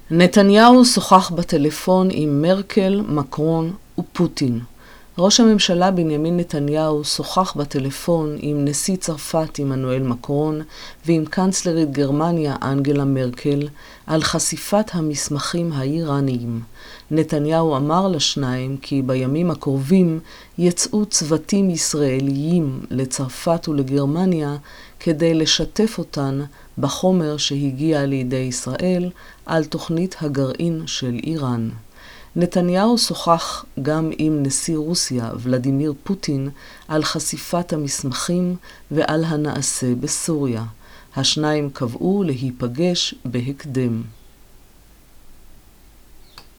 נתניהו שוחח בטלפון עם מרקל, מקרון ופוטין. ראש הממשלה בנימין נתניהו שוחח בטלפון עם נשיא צרפת עמנואל מקרון ועם קנצלרית גרמניה אנגלה מרקל על חשיפת המסמכים האיראניים. נתניהו אמר לשניים כי בימים הקרובים יצאו צוותים ישראליים לצרפת ולגרמניה כדי לשתף אותן בחומר שהגיע לידי ישראל על תוכנית הגרעין של איראן. נתניהו שוחח גם עם נשיא רוסיה ולדימיר פוטין על חשיפת המסמכים ועל הנעשה בסוריה. השניים קבעו להיפגש בהקדם.